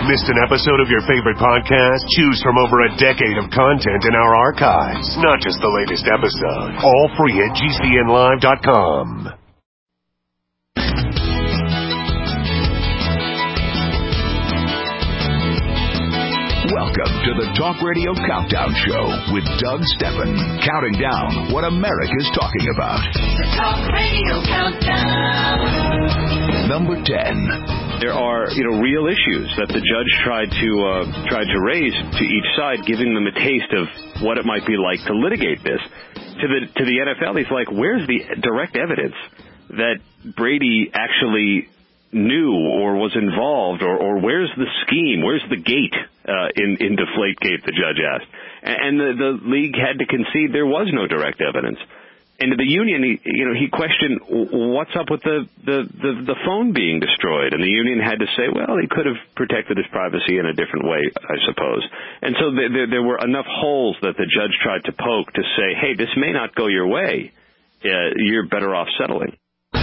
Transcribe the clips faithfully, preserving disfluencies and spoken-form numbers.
Missed an episode of your favorite podcast? Choose from over a decade of content in our archives, not just the latest episode. All free at G C N live dot com. Welcome to the Talk Radio Countdown Show with Doug Stephan, counting down what America's talking about. The Talk Radio Countdown. Number ten. There are, you know, real issues that the judge tried to uh, tried to raise to each side, giving them a taste of what it might be like to litigate this. To the to the N F L, he's like, where's the direct evidence that Brady actually knew or was involved, or, or where's the scheme, where's the gate uh, in, in Deflategate, the judge asked. And the, the league had to concede there was no direct evidence. And to the union, he, you know, he questioned what's up with the, the, the, the phone being destroyed. And the union had to say, well, he could have protected his privacy in a different way, I suppose. And so there, there were enough holes that the judge tried to poke to say, hey, this may not go your way. Uh, you're better off settling.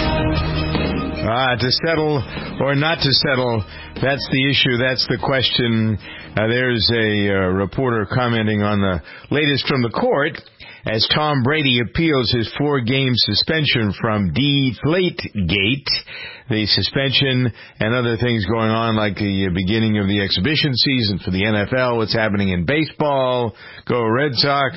Ah, to settle or not to settle, that's the issue, that's the question. Uh, there's a uh, reporter commenting on the latest from the court as Tom Brady appeals his four-game suspension from Deflategate. The suspension and other things going on, like the beginning of the exhibition season for the N F L, what's happening in baseball, go Red Sox,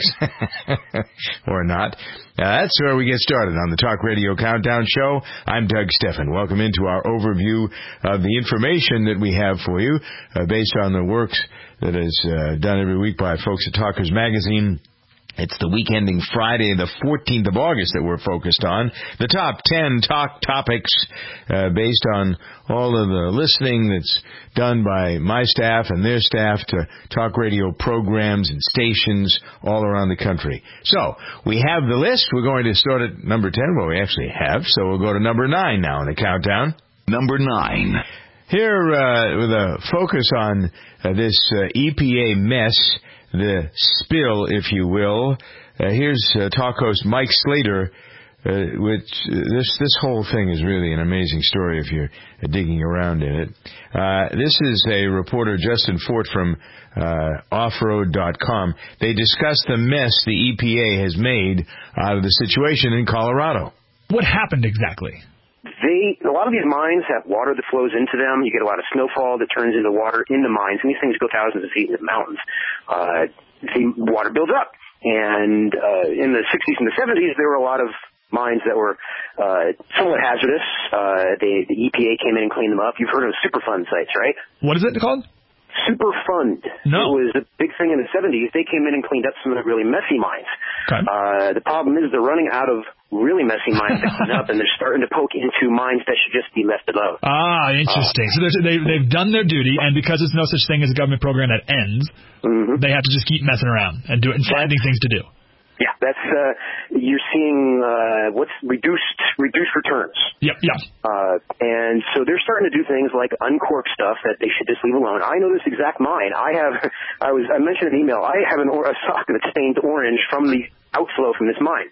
or not. Uh, that's where we get started on the Talk Radio Countdown Show. I'm Doug Stephan. Welcome into our overview of the information that we have for you, uh, based on the works that is uh, done every week by folks at Talkers Magazine. It's the week ending Friday, the fourteenth of August, that we're focused on. The top ten talk topics uh, based on all of the listening that's done by my staff and their staff to talk radio programs and stations all around the country. So, we have the list. We're going to start at number ten. Well, we actually have, so we'll go to number nine now in the countdown. Number nine. Here, uh, with a focus on uh, this uh, E P A mess, the spill, if you will. Uh, here's uh, talk host Mike Slater, uh, which uh, this this whole thing is really an amazing story if you're uh, digging around in it. Uh, this is a reporter, Justin Fort, from uh, off road dot com. They discuss the mess the E P A has made out of the situation in Colorado. What happened exactly? They, a lot of these mines have water that flows into them. You get a lot of snowfall that turns into water in the mines, and these things go thousands of feet into the mountains. Uh, the water builds up, and uh, in the sixties and the seventies, there were a lot of mines that were uh, somewhat hazardous. Uh, they, the E P A came in and cleaned them up. You've heard of Superfund sites, right? What is it called? Superfund. No. It was a big thing in the seventies. They came in and cleaned up some of the really messy mines. Okay. Uh, the problem is they're running out of really messy mines to clean up, and they're starting to poke into mines that should just be left alone. Ah, interesting. Uh, so they, they've done their duty, and because there's no such thing as a government program that ends, mm-hmm. they have to just keep messing around and do it and finding things to do. Yeah, that's uh, you're seeing uh, what's reduced reduced returns. Yep, yeah. Uh, and so they're starting to do things like uncork stuff that they should just leave alone. I know this exact mine. I have, I was, I mentioned in an email. I have an or- a sock that's stained orange from the outflow from this mine,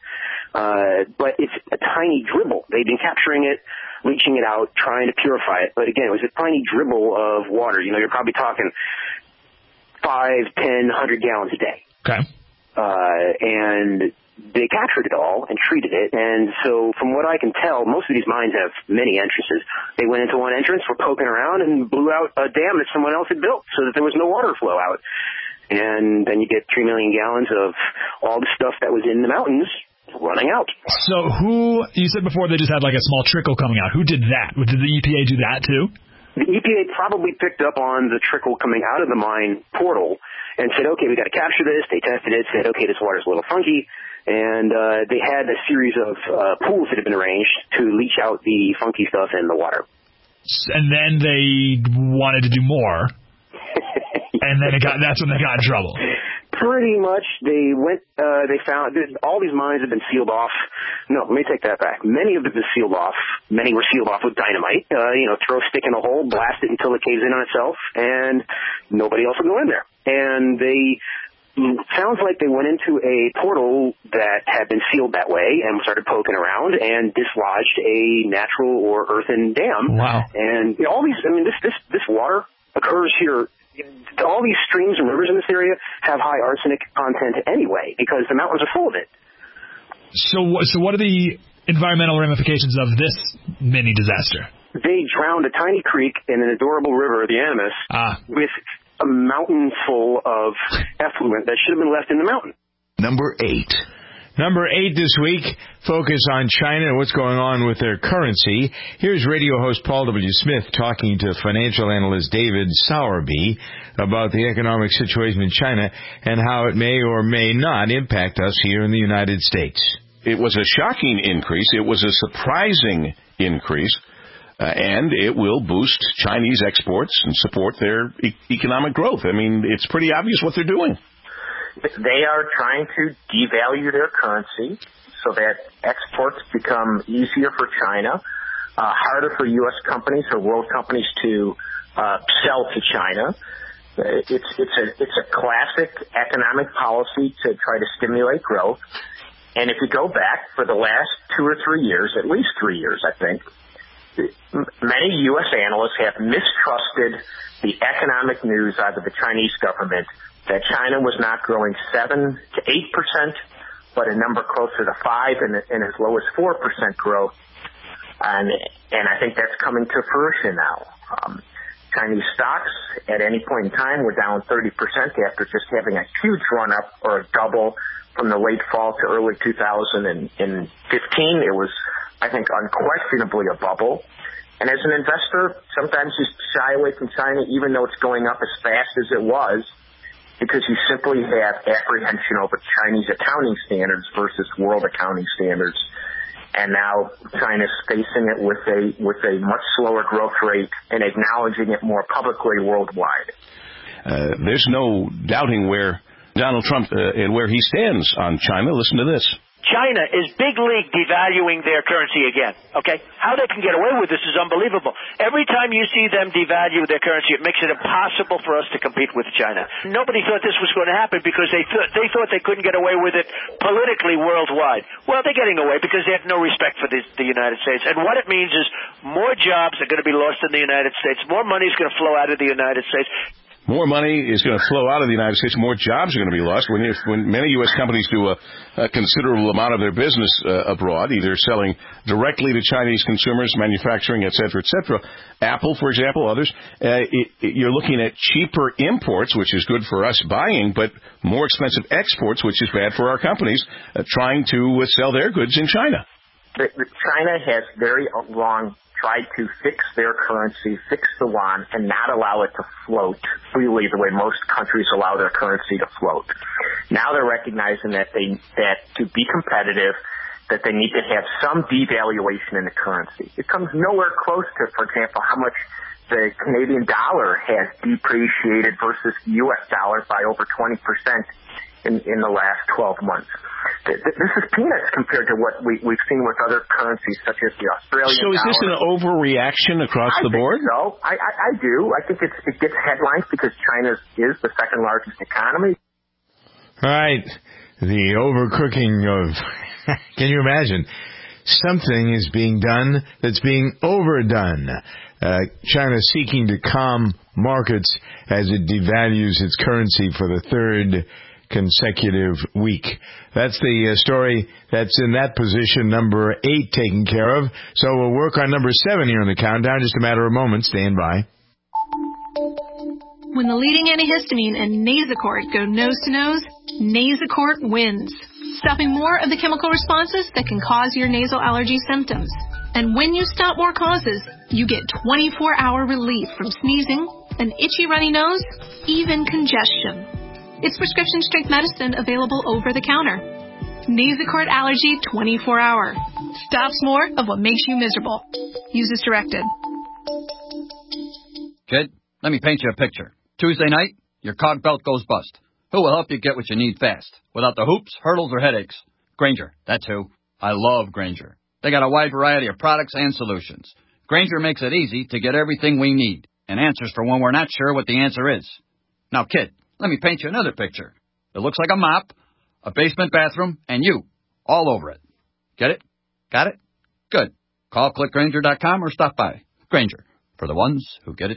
uh, but it's a tiny dribble. They've been capturing it, leaching it out, trying to purify it. But again, it was a tiny dribble of water. You know, you're probably talking five, ten, hundred gallons a day. Okay. Uh, and they captured it all and treated it. And so from what I can tell, most of these mines have many entrances. They went into one entrance, were poking around, and blew out a dam that someone else had built so that there was no water flow out. And then you get three million gallons of all the stuff that was in the mountains running out. So who, you said before they just had like a small trickle coming out. Who did that? Did the E P A do that too? The E P A probably picked up on the trickle coming out of the mine portal and said, okay, we got to capture this. They tested it, said, okay, this water's a little funky. And uh, they had a series of uh, pools that had been arranged to leach out the funky stuff in the water. And then they wanted to do more. And then it got, that's when they got in trouble. Pretty much, they went, uh, they found, all these mines have been sealed off. No, let me take that back. Many of them have been sealed off. Many were sealed off with dynamite. Uh, you know, throw a stick in a hole, blast it until it caves in on itself, and nobody else will go in there. And they, sounds like they went into a portal that had been sealed that way and started poking around and dislodged a natural or earthen dam. Wow. And you know, all these, I mean, this, this, this water occurs here. All these streams and rivers in this area have high arsenic content anyway because the mountains are full of it. So, so what are the environmental ramifications of this mini disaster? They drowned a tiny creek in an adorable river, the Animas, ah. with a mountain full of effluent that should have been left in the mountain. Number eight. Number eight this week, focus on China and what's going on with their currency. Here's radio host Paul W. Smith talking to financial analyst David Sowerby about the economic situation in China and how it may or may not impact us here in the United States. It was a shocking increase. It was a surprising increase, uh, and it will boost Chinese exports and support their e- economic growth. I mean, it's pretty obvious what they're doing. They are trying to devalue their currency so that exports become easier for China, uh, harder for U S companies or world companies to uh, sell to China. It's it's a it's a classic economic policy to try to stimulate growth. And if you go back for the last two or three years, at least three years, I think, many U S analysts have mistrusted the economic news out of the Chinese government that China was not growing seven to eight percent, but a number closer to five and, and as low as four percent growth. And, and I think that's coming to fruition now. Um, Chinese stocks at any point in time were down thirty percent after just having a huge run up or a double from the late fall to early two thousand fifteen. It was, I think, unquestionably a bubble. And as an investor, sometimes you shy away from China even though it's going up as fast as it was, because you simply have apprehension over Chinese accounting standards versus world accounting standards. And now China's facing it with a with a much slower growth rate and acknowledging it more publicly worldwide. Uh, there's no doubting where Donald Trump uh, and where he stands on China. Listen to this. China is big league devaluing their currency again, okay? How they can get away with this is unbelievable. Every time you see them devalue their currency, it makes it impossible for us to compete with China. Nobody thought this was going to happen because they, th- they thought they couldn't get away with it politically worldwide. Well, they're getting away because they have no respect for the, the United States. And what it means is more jobs are going to be lost in the United States. More money is going to flow out of the United States. More money is going to flow out of the United States. More jobs are going to be lost. When, when many U S companies do a, a considerable amount of their business uh, abroad, either selling directly to Chinese consumers, manufacturing, et cetera, et cetera. Apple, for example, others, uh, it, it, you're looking at cheaper imports, which is good for us buying, but more expensive exports, which is bad for our companies, uh, trying to uh, sell their goods in China. China has very long tried to fix their currency, fix the yuan, and not allow it to float freely the way most countries allow their currency to float. Now they're recognizing that they that to be competitive, that they need to have some devaluation in the currency. It comes nowhere close to, for example, how much the Canadian dollar has depreciated versus the U S dollar by over twenty percent in, in the last twelve months. This is peanuts compared to what we, we've seen with other currencies, such as the Australian dollar. So is this an overreaction across I the board? I think so. I, I, I do. I think it's, it gets headlines because China is the second largest economy. All right. The overcooking of... Can you imagine? Something is being done that's being overdone. Uh, China seeking to calm markets as it devalues its currency for the third consecutive week. That's the uh, story that's in that position, number eight, taken care of. So we'll work on number seven here on the countdown. Just a matter of moments. Stand by. When the leading antihistamine and Nasacort go nose-to-nose, Nasacort wins, stopping more of the chemical responses that can cause your nasal allergy symptoms. And when you stop more causes, you get twenty-four hour relief from sneezing, an itchy runny nose, even congestion. It's prescription-strength medicine available over the counter. Nasacort Allergy twenty-four hour. Stops more of what makes you miserable. Use as directed. Kid, let me paint you a picture. Tuesday night, your cog belt goes bust. Who will help you get what you need fast, without the hoops, hurdles, or headaches? Grainger, that's who. I love Grainger. They got a wide variety of products and solutions. Grainger makes it easy to get everything we need, and answers for when we're not sure what the answer is. Now, kid, let me paint you another picture. It looks like a mop, a basement bathroom, and you, all over it. Get it? Got it? Good. Call click grainger dot com or stop by. Grainger, for the ones who get it done.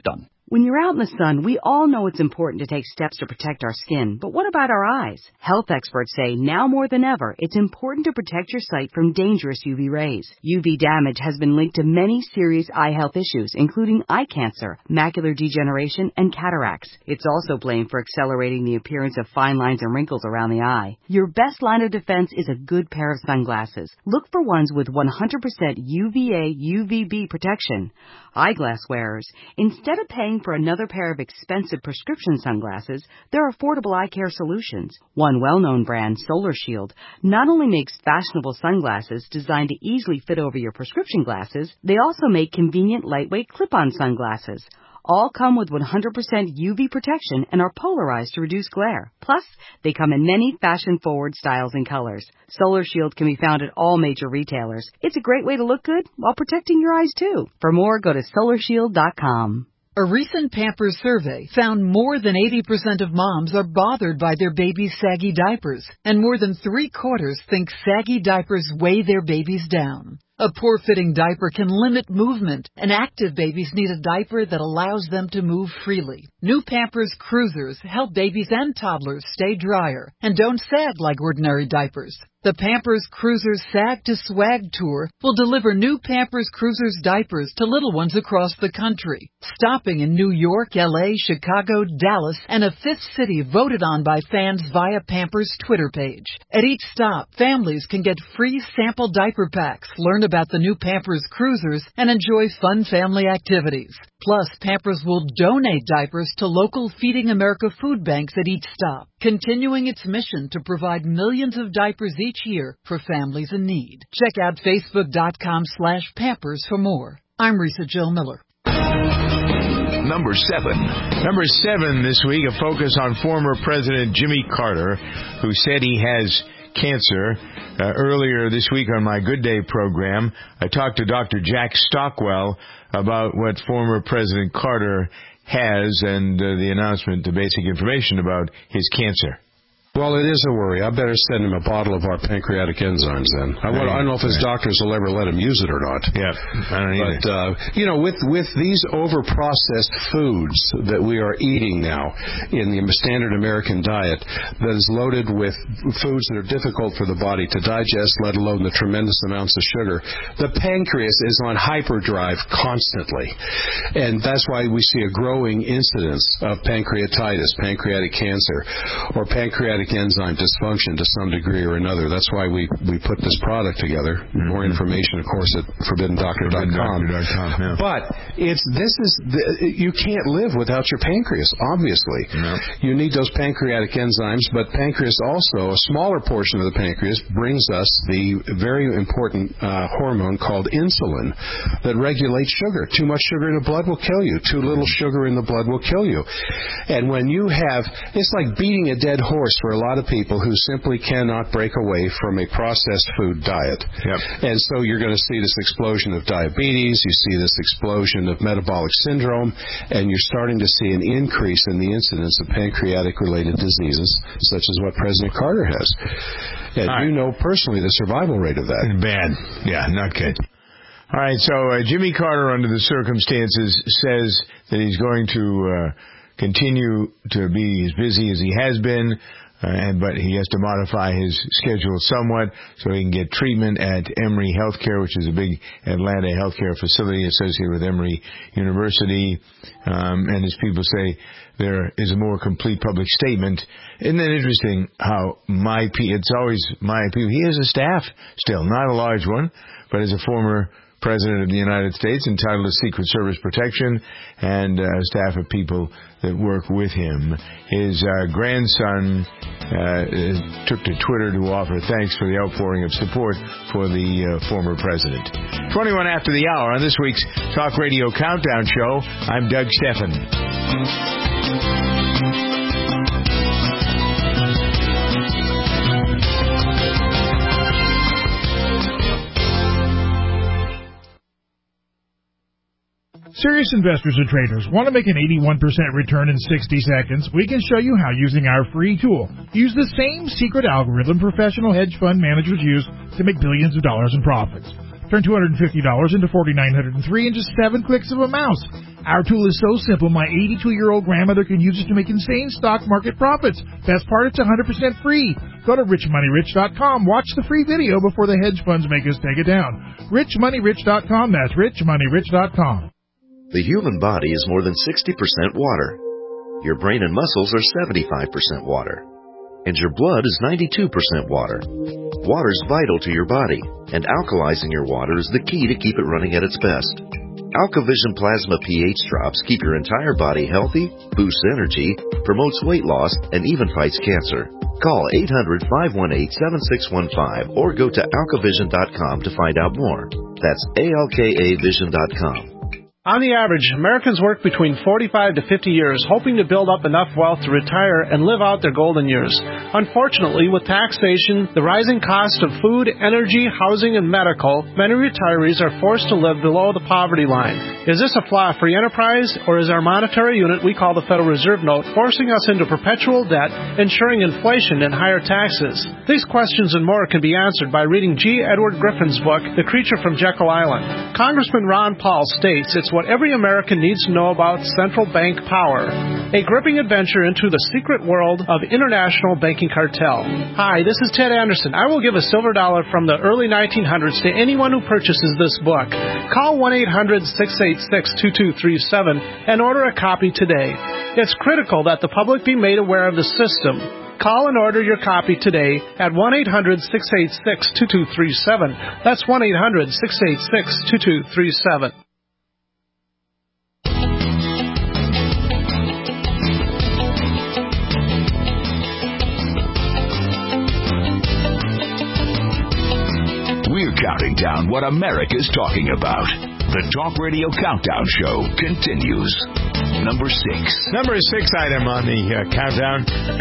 When you're out in the sun, we all know it's important to take steps to protect our skin, but what about our eyes? Health experts say now more than ever, it's important to protect your sight from dangerous U V rays. U V damage has been linked to many serious eye health issues, including eye cancer, macular degeneration, and cataracts. It's also blamed for accelerating the appearance of fine lines and wrinkles around the eye. Your best line of defense is a good pair of sunglasses. Look for ones with one hundred percent U V A U V B protection. Eyeglass wearers, instead of paying for another pair of expensive prescription sunglasses, there are affordable eye care solutions. One well-known brand, Solar Shield, not only makes fashionable sunglasses designed to easily fit over your prescription glasses, they also make convenient lightweight clip-on sunglasses. All come with one hundred percent U V protection and are polarized to reduce glare. Plus, they come in many fashion-forward styles and colors. Solar Shield can be found at all major retailers. It's a great way to look good while protecting your eyes, too. For more, go to solar shield dot com. A recent Pampers survey found more than eighty percent of moms are bothered by their baby's saggy diapers, and more than three-quarters think saggy diapers weigh their babies down. A poor-fitting diaper can limit movement, and active babies need a diaper that allows them to move freely. New Pampers Cruisers help babies and toddlers stay drier and don't sag like ordinary diapers. The Pampers Cruisers Sag to Swag Tour will deliver new Pampers Cruisers diapers to little ones across the country, stopping in New York, L A, Chicago, Dallas, and a fifth city voted on by fans via Pampers' Twitter page. At each stop, families can get free sample diaper packs, learn about the new Pampers Cruisers, and enjoy fun family activities. Plus, Pampers will donate diapers to local Feeding America food banks at each stop, continuing its mission to provide millions of diapers each year for families in need. Check out facebook.com slash Pampers for more. I'm Risa Jill Miller. Number seven. Number seven this week, a focus on former President Jimmy Carter, who said he has cancer. Uh, earlier this week on my Good Day program, I talked to Doctor Jack Stockwell about what former President Carter has and uh, the announcement, the basic information about his cancer. Well, it is a worry. I better send him a bottle of our pancreatic enzymes then. I, I don't know if his doctors will ever let him use it or not. Yeah, I don't either. But, uh, you know, with, with these over-processed foods that we are eating now in the standard American diet that is loaded with foods that are difficult for the body to digest, let alone the tremendous amounts of sugar, the pancreas is on hyperdrive constantly. And that's why we see a growing incidence of pancreatitis, pancreatic cancer, or pancreatic enzyme dysfunction to some degree or another. That's why we, we put this product together. Mm-hmm. More information, of course, at forbidden doctor dot com. Yeah. But it's this is the, you can't live without your pancreas, obviously. No. You need those pancreatic enzymes, but pancreas also, a smaller portion of the pancreas, brings us the very important uh, hormone called insulin that regulates sugar. Too much sugar in the blood will kill you. Too little sugar in the blood will kill you. And when you have, it's like beating a dead horse for a lot of people who simply cannot break away from a processed food diet. Yep. And so you're going to see this explosion of diabetes, you see this explosion of metabolic syndrome, and you're starting to see an increase in the incidence of pancreatic-related diseases, such as what President Carter has. And right. You know personally the survival rate of that. Bad. Yeah, not good. All right, so uh, Jimmy Carter, under the circumstances, says that he's going to uh, continue to be as busy as he has been, uh, and, but he has to modify his schedule somewhat so he can get treatment at Emory Healthcare, which is a big Atlanta healthcare facility associated with Emory University. Um, and as people say, there is a more complete public statement. Isn't it interesting how my P, it's always my people, he has a staff still, not a large one, but as a former President of the United States, entitled to Secret Service protection, and a staff of people that work with him. His uh, grandson uh, took to Twitter to offer thanks for the outpouring of support for the uh, former president. twenty-one after the hour on this week's Talk Radio Countdown Show, I'm Doug Stephan. Serious investors and traders want to make an eighty-one percent return in sixty seconds. We can show you how using our free tool. Use the same secret algorithm professional hedge fund managers use to make billions of dollars in profits. Turn two hundred fifty dollars into four thousand nine hundred three in just seven clicks of a mouse. Our tool is so simple, my eighty-two-year-old grandmother can use it to make insane stock market profits. Best part, it's one hundred percent free. Go to rich money rich dot com. Watch the free video before the hedge funds make us take it down. rich money rich dot com. That's rich money rich dot com. The human body is more than sixty percent water. Your brain and muscles are seventy-five percent water. And your blood is ninety-two percent water. Water is vital to your body, and alkalizing your water is the key to keep it running at its best. AlkaVision Plasma pH drops keep your entire body healthy, boosts energy, promotes weight loss, and even fights cancer. Call eight hundred, five one eight, seven six one five or go to alka vision dot com to find out more. That's A L K A vision dot com. On the average, Americans work between forty-five to fifty years, hoping to build up enough wealth to retire and live out their golden years. Unfortunately, with taxation, the rising cost of food, energy, housing, and medical, many retirees are forced to live below the poverty line. Is this a flaw free enterprise, or is our monetary unit we call the Federal Reserve Note forcing us into perpetual debt, ensuring inflation and higher taxes? These questions and more can be answered by reading G. Edward Griffin's book, The Creature from Jekyll Island. Congressman Ron Paul states it's what every American needs to know about central bank power. A gripping adventure into the secret world of international banking cartel. Hi, this is Ted Anderson. I will give a silver dollar from the early nineteen hundreds to anyone who purchases this book. Call one eight hundred, six eight six, two two three seven and order a copy today. It's critical that the public be made aware of the system. Call and order your copy today at one eight hundred, six eight six, two two three seven. That's one eight hundred, six eight six, two two three seven. We're counting down what America's talking about. The Talk Radio Countdown Show continues. Number six. Number six item on the uh, countdown.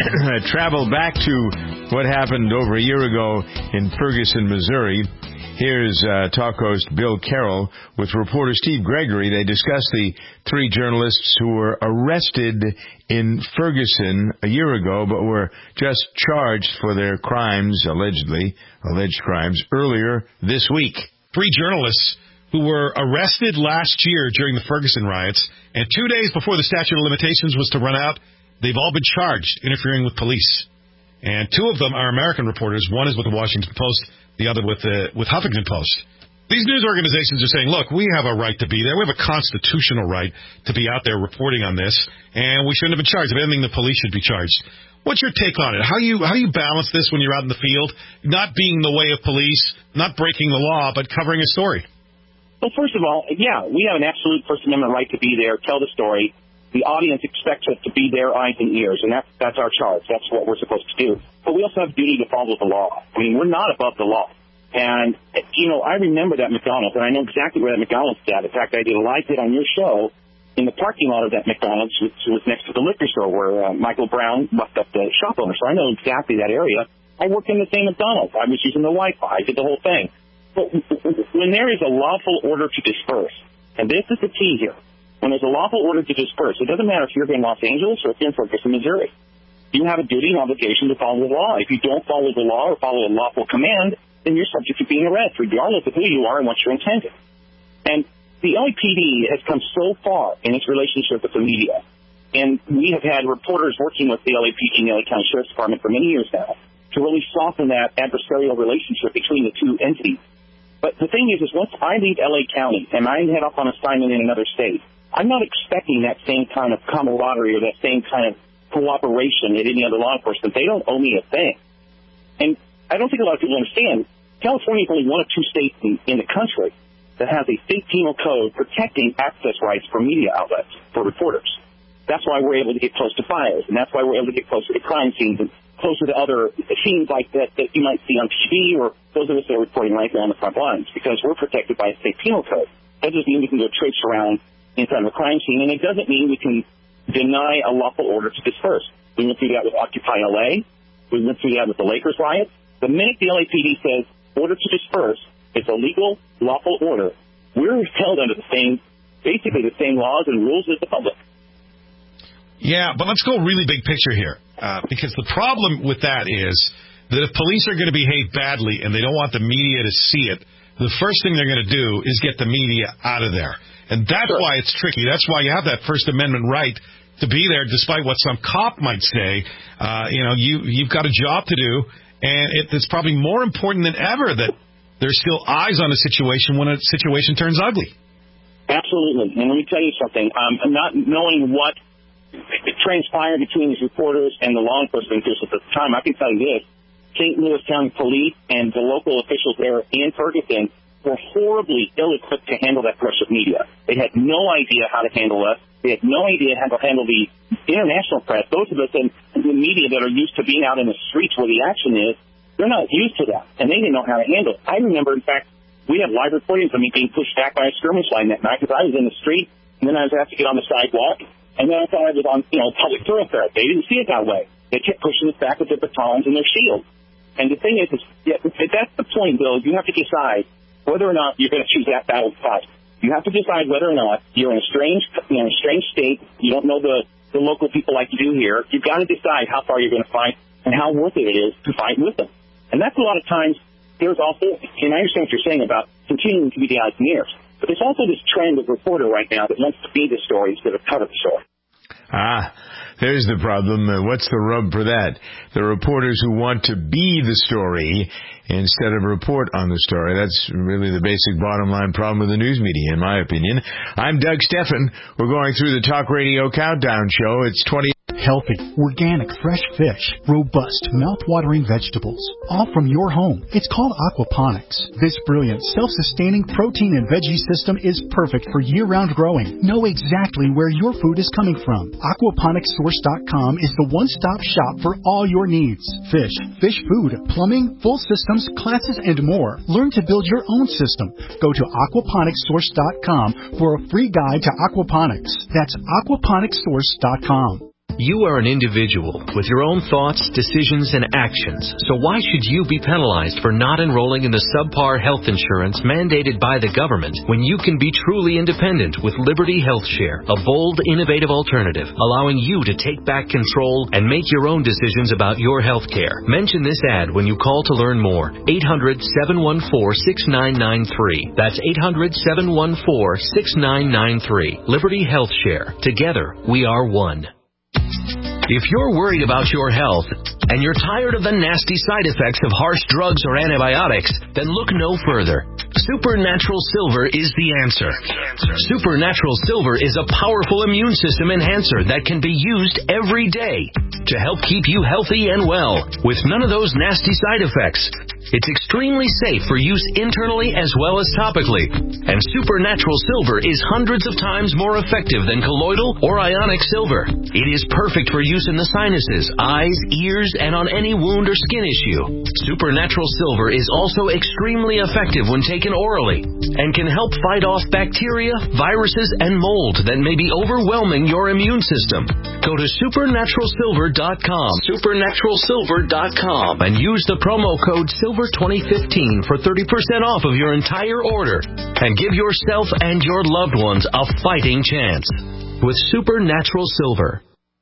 Travel back to what happened over a year ago in Ferguson, Missouri. Here's uh, talk host Bill Carroll with reporter Steve Gregory. They discuss the three journalists who were arrested in Ferguson a year ago, but were just charged for their crimes, allegedly, alleged crimes, earlier this week. Three journalists who were arrested last year during the Ferguson riots, and two days before the statute of limitations was to run out, they've all been charged interfering with police. And two of them are American reporters. One is with the Washington Post, the other with the with Huffington Post. These news organizations are saying, look, we have a right to be there. We have a constitutional right to be out there reporting on this, and we shouldn't have been charged. If anything, the police should be charged. What's your take on it? How do you how do you balance this when you're out in the field, not being in the way of police, not breaking the law, but covering a story? Well, first of all, yeah, we have an absolute First Amendment right to be there, tell the story. The audience expects us to be their eyes and ears, and that's, that's our charge. That's what we're supposed to do. But we also have a duty to follow the law. I mean, we're not above the law. And, you know, I remember that McDonald's, and I know exactly where that McDonald's is at. In fact, I did a live hit on your show in the parking lot of that McDonald's, which was next to the liquor store where uh, Michael Brown bucked up the shop owner. So I know exactly that area. I worked in the same McDonald's. I was using the Wi-Fi. I did the whole thing. But when there is a lawful order to disperse, and this is the key here, when there's a lawful order to disperse, it doesn't matter if you're in Los Angeles or if you're in Ferguson, Missouri. You have a duty and obligation to follow the law. If you don't follow the law or follow a lawful command, then you're subject to being arrested, regardless of who you are and what you're intending. And the L A P D has come so far in its relationship with the media, and we have had reporters working with the L A P D and the L A County Sheriff's Department for many years now to really soften that adversarial relationship between the two entities. But the thing is, is once I leave L A County and I head off on assignment in another state, I'm not expecting that same kind of camaraderie or that same kind of cooperation at any other law enforcement. They don't owe me a thing. And I don't think a lot of people understand, California is only one of two states in, in the country that has a state penal code protecting access rights for media outlets, for reporters. That's why we're able to get close to fires, and that's why we're able to get closer to crime scenes and closer to other scenes like that that you might see on T V or those of us that are reporting right there on the front lines, because we're protected by a state penal code. That doesn't mean we can go traipse around inside of a crime scene, and it doesn't mean we can deny a lawful order to disperse. We went through that with Occupy L A. We went through that with the Lakers riot. The minute the L A P D says order to disperse, it's a legal, lawful order. We're held under the same, basically the same laws and rules as the public. Yeah, but let's go really big picture here, uh, because the problem with that is that if police are going to behave badly and they don't want the media to see it, the first thing they're going to do is get the media out of there. And that's sure. why it's tricky. That's why you have that First Amendment right to be there, despite what some cop might say. Uh, you know, you, you've got a job to do, and it, it's probably more important than ever that there's still eyes on a situation when a situation turns ugly. Absolutely. And let me tell you something. Um, not knowing what transpired between these reporters and the law enforcement officials at the time, I can tell you this. Saint Louis County Police and the local officials there in Ferguson were horribly ill-equipped to handle that rush of media. They had no idea how to handle us. They had no idea how to handle the international press. Those of us in the media that are used to being out in the streets where the action is, they're not used to that, and they didn't know how to handle it. I remember, in fact, we have live recordings of me being pushed back by a skirmish line that night because I was in the street, and then I was asked to get on the sidewalk, and then I thought I was on, you know, public thoroughfare. They didn't see it that way. They kept pushing us back with their batons and their shields. And the thing is, is yeah, that's the point, Bill. You have to decide whether or not you're going to choose that battle fight. You have to decide whether or not you're in a strange, you know, a strange state. You don't know the, the local people like you do here. You've got to decide how far you're going to fight and how worth it it is to fight with them. And that's a lot of times. There's also, and I understand what you're saying about continuing to be the eyes and ears, but there's also this trend of reporter right now that wants to be the story instead of cover the story. Ah, there's the problem. Uh, what's the rub for that? The reporters who want to be the story instead of report on the story. That's really the basic bottom line problem with the news media, in my opinion. I'm Doug Steffen. We're going through the Talk Radio Countdown Show. It's twenty... Healthy, organic, fresh fish, robust, mouth-watering vegetables, all from your home. It's called aquaponics. This brilliant, self-sustaining protein and veggie system is perfect for year-round growing. Know exactly where your food is coming from. aquaponics source dot com is the one-stop shop for all your needs. Fish, fish food, plumbing, full systems, classes, and more. Learn to build your own system. Go to aquaponics source dot com for a free guide to aquaponics. That's aquaponics source dot com. You are an individual with your own thoughts, decisions, and actions. So why should you be penalized for not enrolling in the subpar health insurance mandated by the government when you can be truly independent with Liberty Health Share, a bold, innovative alternative allowing you to take back control and make your own decisions about your health care? Mention this ad when you call to learn more. eight hundred, seven one four, six nine nine three. That's eight hundred, seven one four, six nine nine three. Liberty Health Share. Together, we are one. If you're worried about your health and you're tired of the nasty side effects of harsh drugs or antibiotics, then look no further. Supernatural Silver is the answer. Supernatural Silver is a powerful immune system enhancer that can be used every day to help keep you healthy and well with none of those nasty side effects. It's extremely safe for use internally as well as topically. And Supernatural Silver is hundreds of times more effective than colloidal or ionic silver. It is perfect for use in the sinuses, eyes, ears, and on any wound or skin issue. Supernatural Silver is also extremely effective when taken orally and can help fight off bacteria, viruses, and mold that may be overwhelming your immune system. Go to supernatural silver dot com, supernatural silver dot com, and use the promo code Silver twenty fifteen for thirty percent off of your entire order and give yourself and your loved ones a fighting chance with Supernatural Silver.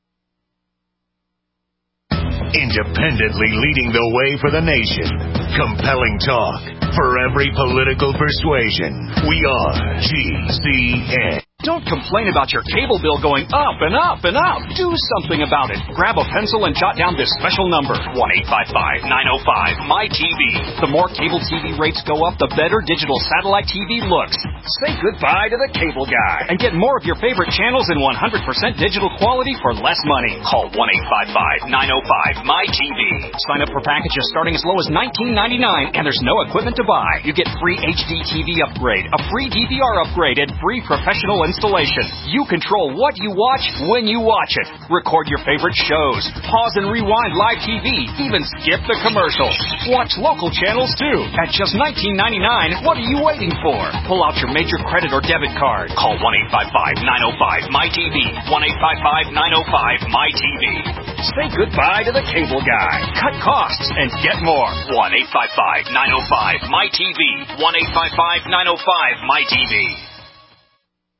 Independently leading the way for the nation. Compelling talk for every political persuasion. We are G C N. Don't complain about your cable bill going up and up and up. Do something about it. Grab a pencil and jot down this special number, one eight five five, nine oh five, M Y T V. The more cable T V rates go up, the better digital satellite T V looks. Say goodbye to the cable guy and get more of your favorite channels in one hundred percent digital quality for less money. Call one eight five five, nine oh five, M Y T V. Sign up for packages starting as low as nineteen ninety-nine, and there's no equipment to buy. You get free H D T V upgrade, a free D V R upgrade, and free professional installation. You control what you watch when you watch it. Record your favorite shows. Pause and rewind live T V. Even skip the commercials. Watch local channels too. At just nineteen ninety-nine, what are you waiting for? Pull out your major credit or debit card. Call one eight five five, nine oh five, M Y T V. one eight five five, nine oh five, M Y T V. Say goodbye to the cable guy. Cut costs and get more. one eight five five, nine oh five, M Y T V. one eight five five, nine oh five, M Y T V.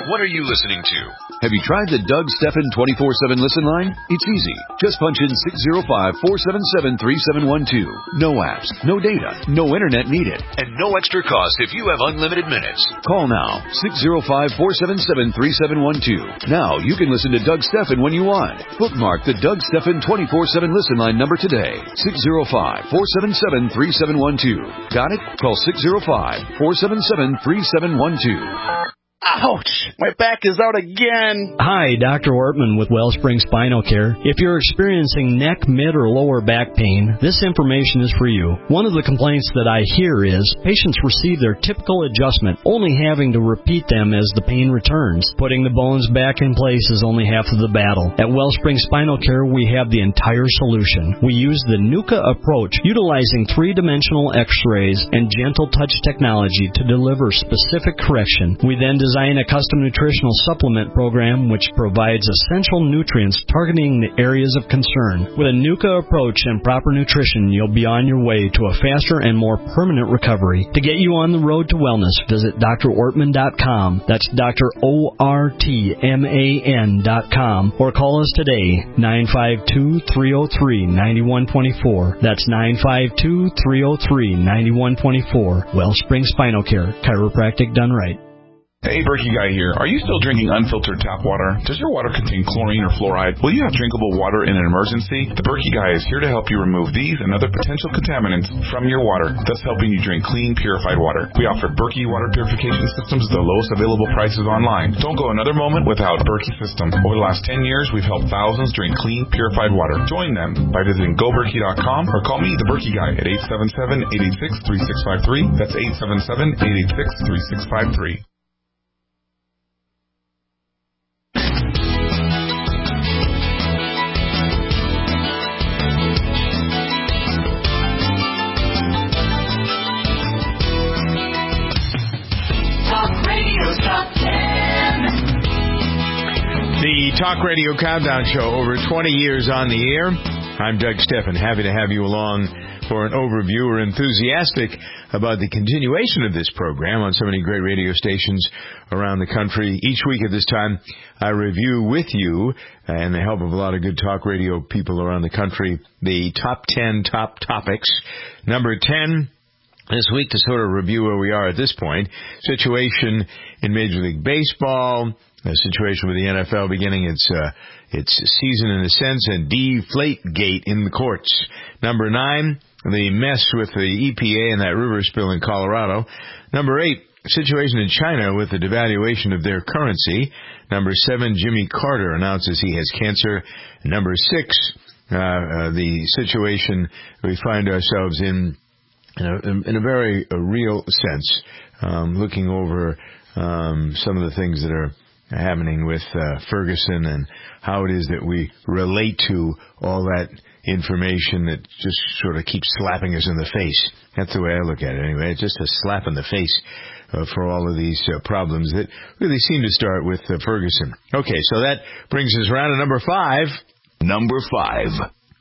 what are you listening to? Have you tried the Doug Stephan twenty-four seven listen line? It's easy. Just punch in six zero five, four seven seven, three seven one two. No apps, no data, no internet needed, and no extra cost if you have unlimited minutes. Call now, six zero five, four seven seven, three seven one two. Now you can listen to Doug Stephan when you want. Bookmark the Doug Stephan twenty-four seven listen line number today. six zero five, four seven seven, three seven one two. Got it? Call six zero five, four seven seven, three seven one two. Ouch! My back is out again. Hi, Doctor Ortman with Wellspring Spinal Care. If you're experiencing neck, mid, or lower back pain, this information is for you. One of the complaints that I hear is patients receive their typical adjustment, only having to repeat them as the pain returns. Putting the bones back in place is only half of the battle. At Wellspring Spinal Care, we have the entire solution. We use the NUCA approach, utilizing three-dimensional x-rays and gentle touch technology to deliver specific correction. We then design a custom nutritional supplement program which provides essential nutrients targeting the areas of concern. With a NUCA approach and proper nutrition, you'll be on your way to a faster and more permanent recovery. To get you on the road to wellness, visit D R ortman dot com. That's Doctor O R T M A N dot com. Or call us today, nine five two, three oh three, nine one two four. That's nine five two, three oh three, nine one two four. Wellspring Spinal Care, chiropractic done right. Hey, Berkey Guy here. Are you still drinking unfiltered tap water? Does your water contain chlorine or fluoride? Will you have drinkable water in an emergency? The Berkey Guy is here to help you remove these and other potential contaminants from your water, thus helping you drink clean, purified water. We offer Berkey water purification systems at the lowest available prices online. Don't go another moment without Berkey system. Over the last ten years, we've helped thousands drink clean, purified water. Join them by visiting go berkey dot com or call me, the Berkey Guy, at eight seven seven, eight eight six, three six five three. That's eight seven seven, eight eight six, three six five three. The Talk Radio Countdown Show, over twenty years on the air. I'm Doug Stephan, happy to have you along for an overview. We're enthusiastic about the continuation of this program on so many great radio stations around the country. Each week at this time, I review with you, and the help of a lot of good talk radio people around the country, the top ten top topics. Number ten this week, to sort of review where we are at this point, situation in Major League Baseball, the situation with the N F L beginning its uh, its season in a sense, and Deflategate in the courts. Number nine, the mess with the E P A and that river spill in Colorado. Number eight, situation in China with the devaluation of their currency. Number seven, Jimmy Carter announces he has cancer. Number six, uh, uh, the situation we find ourselves in in a, in a very a real sense, um, looking over um, some of the things that are happening with uh, Ferguson and how it is that we relate to all that information that just sort of keeps slapping us in the face. That's the way I look at it anyway. It's just a slap in the face uh, for all of these uh, problems that really seem to start with uh, Ferguson. Okay, so that brings us around to number five. Number five.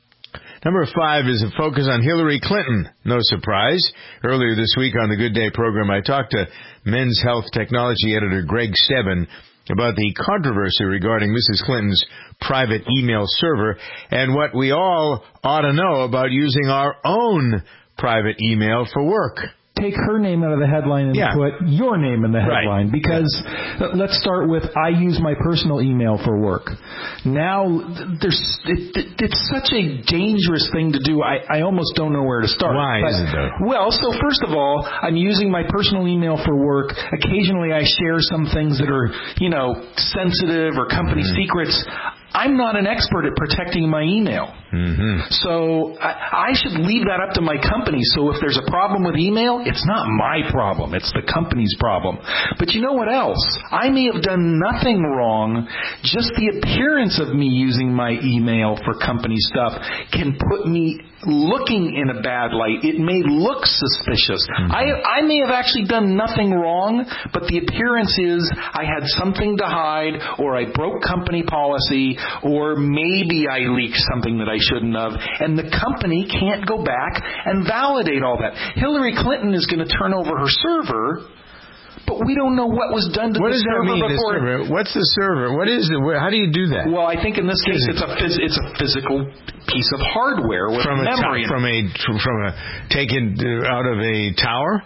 Number five is a focus on Hillary Clinton. No surprise. Earlier this week on the Good Day program, I talked to Men's Health Technology editor Greg Stebbin about the controversy regarding Missus Clinton's private email server and what we all ought to know about using our own private email for work. Take her name out of the headline and yeah. put your name in the headline. Right. Because yeah. let's start with, I use my personal email for work. Now, there's it, it, it's such a dangerous thing to do, I, I almost don't know where to start. Why but, is it though? Well, so first of all, I'm using my personal email for work. Occasionally I share some things that are, you know, sensitive or company mm-hmm. secrets. I'm not an expert at protecting my email. Mm-hmm. So I, I should leave that up to my company. So if there's a problem with email, it's not my problem. It's the company's problem. But you know what else? I may have done nothing wrong. Just the appearance of me using my email for company stuff can put me looking in a bad light. It may look suspicious. Mm-hmm. I, I may have actually done nothing wrong, but the appearance is I had something to hide, or I broke company policy, or maybe I leaked something that I shouldn't have, and the company can't go back and validate all that. Hillary Clinton is going to turn over her server, but we don't know what was done to what the does server that mean, before. The server? What's the server? What is it? How do you do that? Well, I think in this case it's a phys- it's a physical piece of hardware with from memory. A t- from a from a taken out of a tower.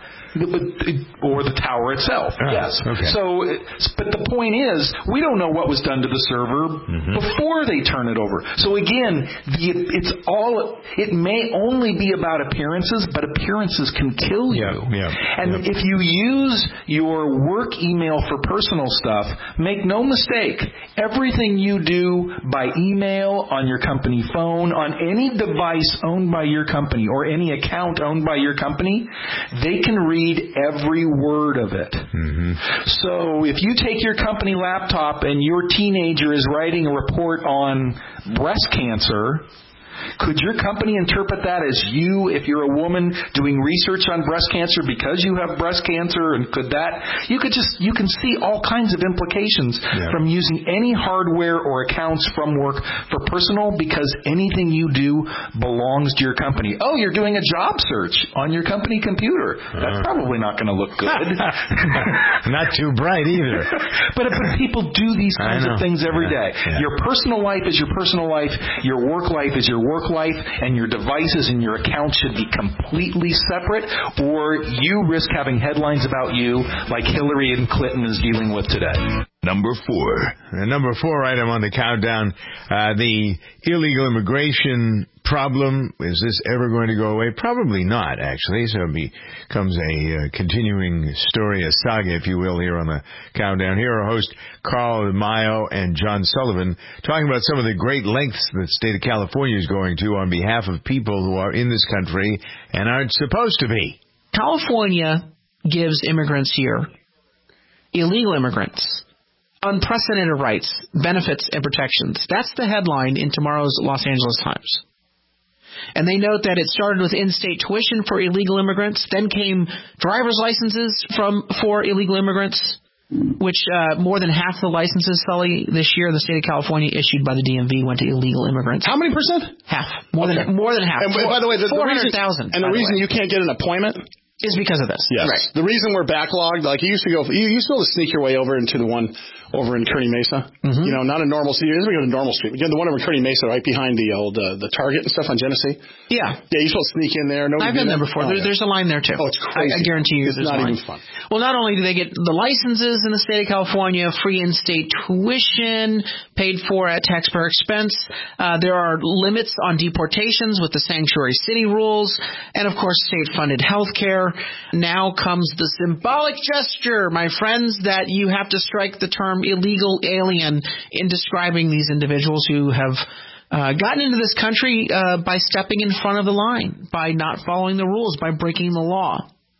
Or the tower itself, oh, yes. Okay. So, but the point is, we don't know what was done to the server mm-hmm. before they turn it over. So again, the, it's all. It may only be about appearances, but appearances can kill you. Yeah, yeah, and yeah. if you use your work email for personal stuff, make no mistake, everything you do by email, on your company phone, on any device owned by your company, or any account owned by your company, they can read every word of it. Mm-hmm. So if you take your company laptop and your teenager is writing a report on breast cancer, could your company interpret that as you, if you're a woman doing research on breast cancer because you have breast cancer, and could that, you could just, you can see all kinds of implications yeah. from using any hardware or accounts from work for personal, because anything you do belongs to your company. Oh, you're doing a job search on your company computer. That's uh. probably not going to look good. Not too bright either. but, but people do these kinds of things every yeah. day. Yeah. Your personal life is your personal life. Your work life is your work life, and your devices and your accounts should be completely separate, or you risk having headlines about you like Hillary and Clinton is dealing with today. Number four. The number four item on the countdown, uh, the illegal immigration problem. Is this ever going to go away? Probably not, actually. So it becomes a uh, continuing story, a saga, if you will, here on the countdown. Here are hosts Carl Mayo and John Sullivan talking about some of the great lengths that the state of California is going to on behalf of people who are in this country and aren't supposed to be. California gives immigrants here, illegal immigrants, unprecedented rights, benefits, and protections. That's the headline in tomorrow's Los Angeles Times. And they note that it started with in-state tuition for illegal immigrants, then came driver's licenses from for illegal immigrants, which uh, more than half the licenses, Sully, this year in the state of California issued by the D M V went to illegal immigrants. How many percent? Half. More okay. than more than half. And by the way, the, four hundred thousand. And the reason you can't get an appointment is because of this. Yes. Right. The reason we're backlogged, like you used to go, you used to be able to sneak your way over into the one over in Kearny Mesa. Mm-hmm. You know, not a normal street. This is a normal street. Again, the one over in Kearny Mesa, right behind the old uh, the Target and stuff on Genesee. Yeah. Yeah, you're supposed to sneak in there. I've been there before. Oh, there, yeah. There's a line there too. Oh, it's crazy. I, I guarantee you, it's there's not a line. even fun. Well, not only do they get the licenses in the state of California, free in-state tuition paid for at taxpayer expense. Uh, there are limits on deportations with the sanctuary city rules, and of course, state-funded health care. Now comes the symbolic gesture, my friends, that you have to strike the term illegal alien in describing these individuals who have uh, gotten into this country uh, by stepping in front of the line, by not following the rules, by breaking the law.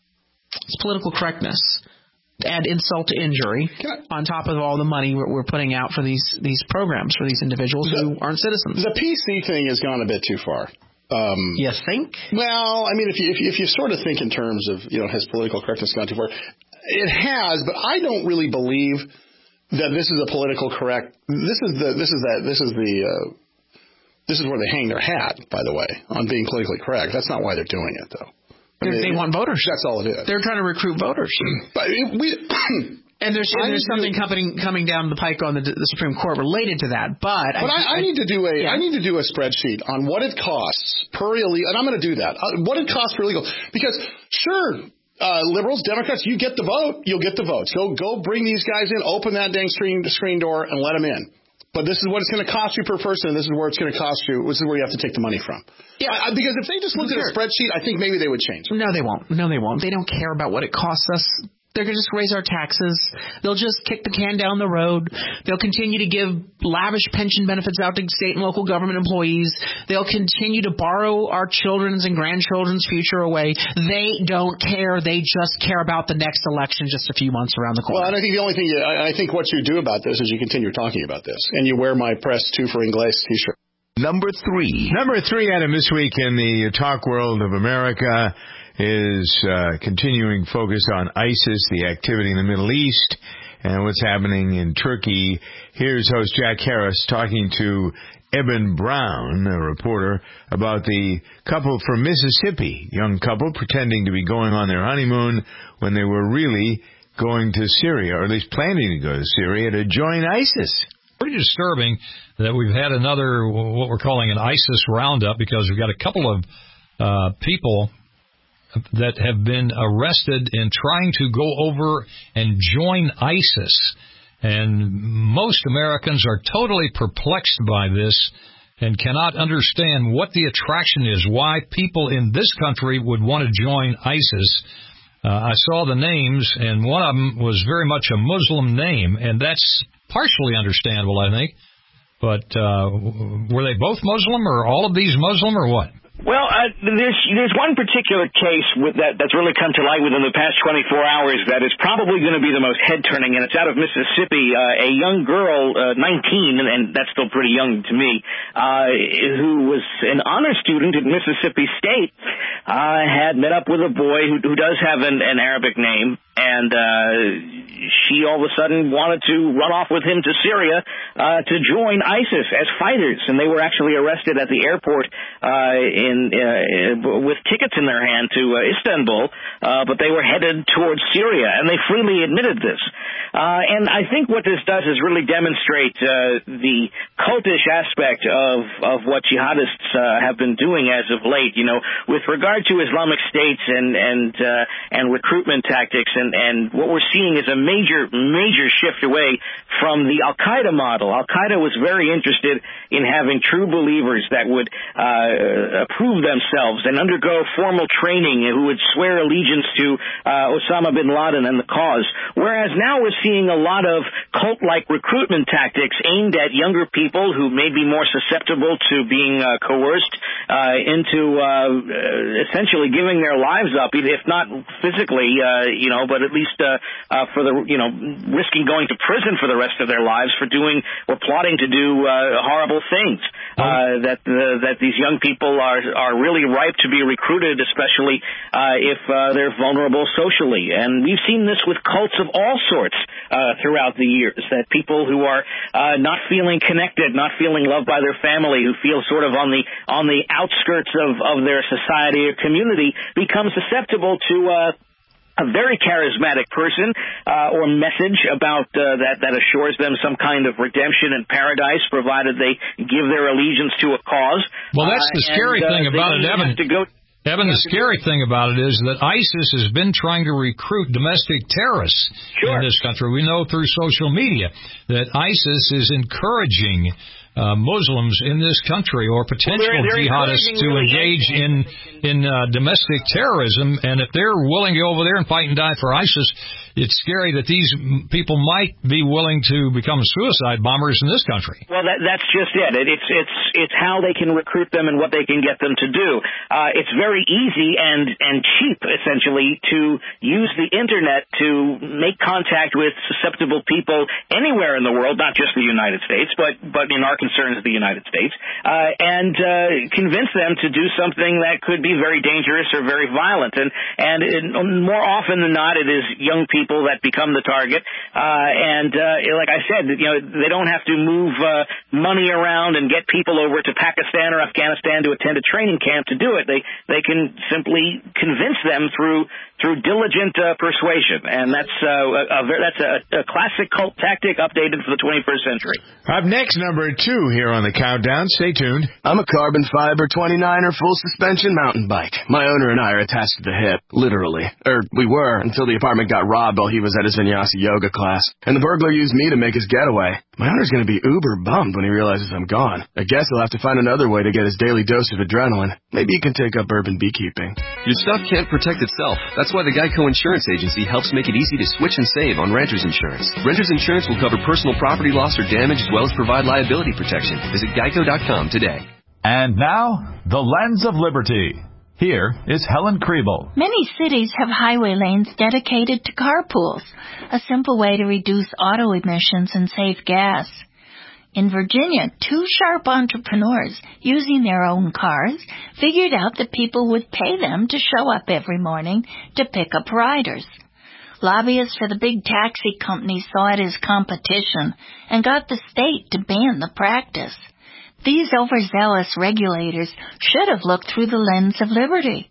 It's political correctness. Add insult to injury on top of all the money we're, we're putting out for these these programs for these individuals the, who aren't citizens. The P C thing has gone a bit too far. Um, you think? Well, I mean, if you, if you if you sort of think in terms of, you know, has political correctness gone too far? It has, but I don't really believe that this is a political correct. This is the this is that this is the uh, this is where they hang their hat. By the way, on being politically correct. That's not why they're doing it, though. I mean, they want voters. That's all it is. They're trying to recruit voters. But we. And there's, and there's something do, coming coming down the pike on the, the Supreme Court related to that. But but I, I, I need to do a yeah. I need to do a spreadsheet on what it costs per illegal, and I'm going to do that. Uh, what it costs per illegal, because sure, uh, liberals, Democrats, you get the vote, you'll get the votes. Go go bring these guys in, open that dang screen screen door, and let them in. But this is what it's going to cost you per person, and this is where it's going to cost you. This is where you have to take the money from. Yeah, I, because if they just looked sure. at a spreadsheet, I think maybe they would change. No, they won't. No, they won't. They don't care about what it costs us. They're going to just raise our taxes. They'll just kick the can down the road. They'll continue to give lavish pension benefits out to state and local government employees. They'll continue to borrow our children's and grandchildren's future away. They don't care. They just care about the next election just a few months around the corner. Well, and I think the only thing, you, I, I think what you do about this is you continue talking about this. And you wear my Press two for Inglés t-shirt. Number three. Number three item this week in the talk world of America is uh, continuing focus on ISIS, the activity in the Middle East, and what's happening in Turkey. Here's host Jack Harris talking to Eben Brown, a reporter, about the couple from Mississippi, young couple pretending to be going on their honeymoon when they were really going to Syria, or at least planning to go to Syria to join ISIS. Pretty disturbing that we've had another, what we're calling an ISIS roundup, because we've got a couple of uh, people that have been arrested in trying to go over and join ISIS. And most Americans are totally perplexed by this and cannot understand what the attraction is, why people in this country would want to join ISIS. Uh, I saw the names, and one of them was very much a Muslim name, and that's partially understandable, I think. But uh, were they both Muslim, or all of these Muslim, or what? Well, uh, there's there's one particular case with that that's really come to light within the past twenty-four hours that is probably going to be the most head-turning, and it's out of Mississippi. Uh, a young girl, uh, nineteen, and, and that's still pretty young to me, uh, who was an honor student at Mississippi State, uh, had met up with a boy who, who does have an, an Arabic name, and uh, she all of a sudden wanted to run off with him to Syria uh, to join ISIS as fighters, and they were actually arrested at the airport uh, in In, uh, with tickets in their hand to uh, Istanbul, uh, but they were headed towards Syria, and they freely admitted this. Uh, and I think what this does is really demonstrate uh, the cultish aspect of, of what jihadists uh, have been doing as of late. You know, with regard to Islamic States and and uh, and recruitment tactics, and, and what we're seeing is a major major shift away from the Al Qaeda model. Al Qaeda was very interested in having true believers that would uh, prove themselves and undergo formal training, who would swear allegiance to uh, Osama bin Laden and the cause. Whereas now we're seeing a lot of cult-like recruitment tactics aimed at younger people who may be more susceptible to being uh, coerced uh, into uh, essentially giving their lives up, if not physically, uh, you know, but at least uh, uh, for the, you know, risking going to prison for the rest of their lives for doing or plotting to do uh, horrible things. Uh, that uh, that these young people are are really ripe to be recruited, especially uh, if uh, they're vulnerable socially. And we've seen this with cults of all sorts uh, throughout the years, that people who are uh, not feeling connected, not feeling loved by their family, who feel sort of on the on the outskirts of, of their society or community, become susceptible to uh, a very charismatic person uh, or message about uh, that that assures them some kind of redemption and paradise, provided they give their allegiance to a cause. Well, that's the uh, scary and, uh, thing about it, Evan. Go- Evan, the scary thing about it is that ISIS has been trying to recruit domestic terrorists sure. in this country. We know through social media that ISIS is encouraging Uh, Muslims in this country, or potential well, they're, they're jihadists, to really engage in in uh, domestic terrorism. And if they're willing to go over there and fight and die for ISIS, it's scary that these people might be willing to become suicide bombers in this country. Well, that, that's just it. it. It's it's it's how they can recruit them and what they can get them to do. Uh, it's very easy and and cheap, essentially, to use the internet to make contact with susceptible people anywhere in the world, not just the United States, but but in our concerns of the United States, uh, and uh, convince them to do something that could be very dangerous or very violent. And and it, more often than not, it is young people that become the target. Uh, and uh, like I said, you know, they don't have to move uh, money around and get people over to Pakistan or Afghanistan to attend a training camp to do it. They they can simply convince them through through diligent uh, persuasion, and that's uh, a, a, that's a, a classic cult tactic updated for the twenty-first century. Up next, number two here on the countdown. Stay tuned. I'm a carbon fiber twenty-niner full suspension mountain bike. My owner and I are attached to the hip, literally. Or we were, until the apartment got robbed while he was at his vinyasa yoga class. And the burglar used me to make his getaway. My owner's going to be uber bummed when he realizes I'm gone. I guess he'll have to find another way to get his daily dose of adrenaline. Maybe he can take up urban beekeeping. Your stuff can't protect itself. That's why the Geico Insurance Agency helps make it easy to switch and save on Renters Insurance. Renters Insurance will cover personal property loss or damage as well as provide liability protection. Visit geico dot com today. And now, the Lens of Liberty. Here is Helen Kriebel. Many cities have highway lanes dedicated to carpools, a simple way to reduce auto emissions and save gas. In Virginia, two sharp entrepreneurs, using their own cars, figured out that people would pay them to show up every morning to pick up riders. Lobbyists for the big taxi companies saw it as competition and got the state to ban the practice. These overzealous regulators should have looked through the lens of liberty.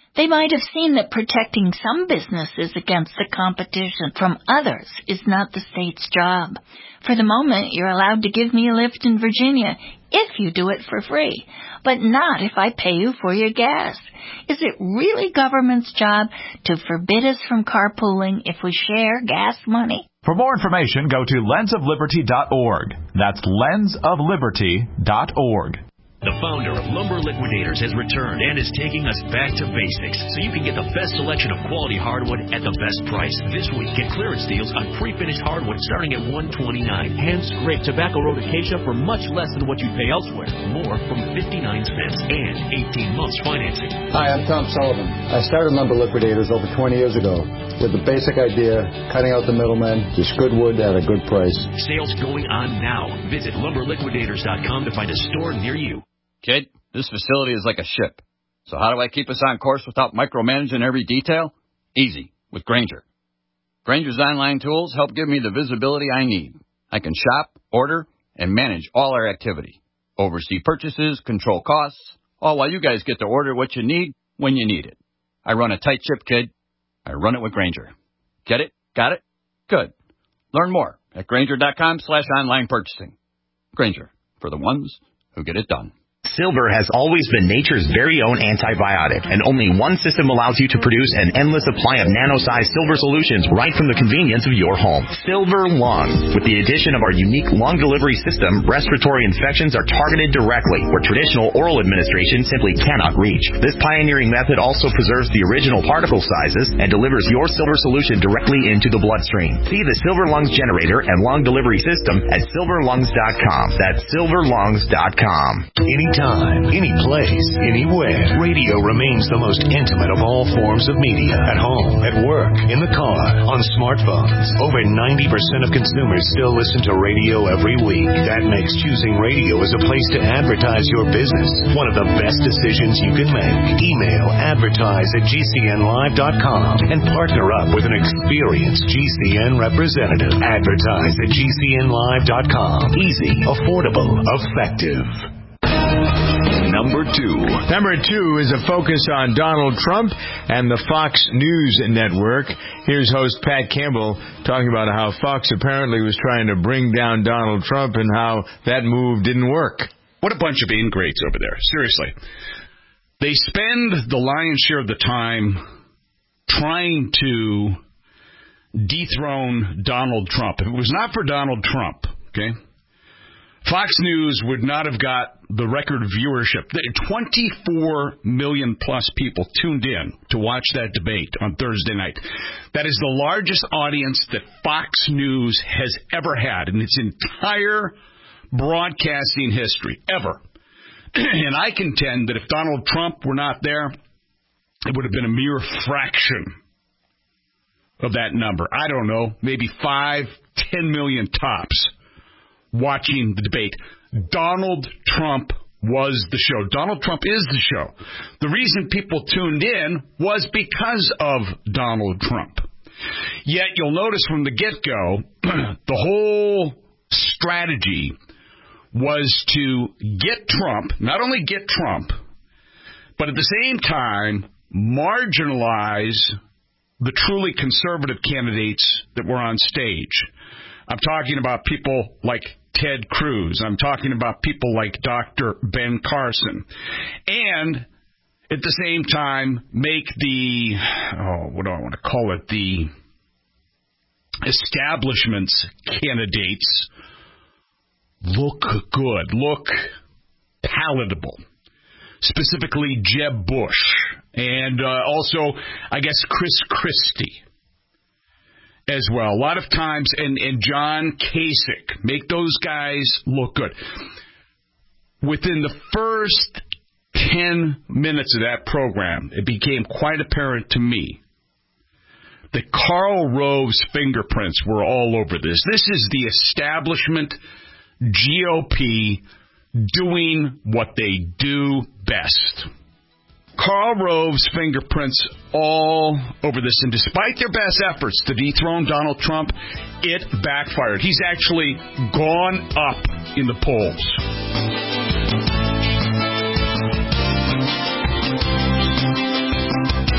They might have seen that protecting some businesses against the competition from others is not the state's job. For the moment, you're allowed to give me a lift in Virginia if you do it for free, but not if I pay you for your gas. Is it really government's job to forbid us from carpooling if we share gas money? For more information, go to lens of liberty dot org. That's lens of liberty dot org. The founder of Lumber Liquidators has returned and is taking us back to basics so you can get the best selection of quality hardwood at the best price. This week, get clearance deals on pre-finished hardwood starting at one hundred twenty-nine dollars. Hand-scraped tobacco road acacia for much less than what you'd pay elsewhere. More from fifty-nine cents and eighteen months financing. Hi, I'm Tom Sullivan. I started Lumber Liquidators over twenty years ago with the basic idea, cutting out the middlemen, just good wood at a good price. Sales going on now. Visit lumber liquidators dot com to find a store near you. Kid, this facility is like a ship. So how do I keep us on course without micromanaging every detail? Easy, with Grainger. Grainger's online tools help give me the visibility I need. I can shop, order, and manage all our activity. Oversee purchases, control costs, all while you guys get to order what you need when you need it. I run a tight ship, kid. I run it with Grainger. Get it? Got it? Good. Learn more at Grainger dot com slash online purchasing. Grainger, for the ones who get it done. Silver has always been nature's very own antibiotic, and only one system allows you to produce an endless supply of nano-sized silver solutions right from the convenience of your home. Silver Lung. With the addition of our unique lung delivery system, respiratory infections are targeted directly, where traditional oral administration simply cannot reach. This pioneering method also preserves the original particle sizes and delivers your silver solution directly into the bloodstream. See the Silver Lungs generator and lung delivery system at silver lungs dot com. That's silver lungs dot com. Anytime, any place, anywhere, radio remains the most intimate of all forms of media. At home, at work, in the car, on smartphones. Over ninety percent of consumers still listen to radio every week. That makes choosing radio as a place to advertise your business one of the best decisions you can make. Email advertise at G C N live dot com and partner up with an experienced G C N representative. Advertise at G C N live dot com. Easy, affordable, effective. Number two. Number two is a focus on Donald Trump and the Fox News Network. Here's host Pat Campbell talking about how Fox apparently was trying to bring down Donald Trump and how that move didn't work. What a bunch of ingrates over there. Seriously. They spend the lion's share of the time trying to dethrone Donald Trump. If it was not for Donald Trump, okay, Fox News would not have got the record viewership. twenty-four million plus people tuned in to watch that debate on Thursday night. That is the largest audience that Fox News has ever had in its entire broadcasting history, ever. And I contend that if Donald Trump were not there, it would have been a mere fraction of that number. I don't know, maybe five, ten million tops watching the debate. Donald Trump was the show. Donald Trump is the show. The reason people tuned in was because of Donald Trump. Yet you'll notice from the get-go, the whole strategy was to get Trump, not only get Trump, but at the same time marginalize the truly conservative candidates that were on stage. I'm talking about people like Ted Cruz. I'm talking about people like Doctor Ben Carson. And at the same time, make the, oh, what do I want to call it, the establishment's candidates look good, look palatable. Specifically Jeb Bush and uh, also, I guess, Chris Christie as well. A lot of times, and, and John Kasich, make those guys look good. Within the first ten minutes of that program, it became quite apparent to me that Karl Rove's fingerprints were all over this. This is the establishment G O P doing what they do best. Karl Rove's fingerprints all over this, and despite their best efforts to dethrone Donald Trump, it backfired. He's actually gone up in the polls.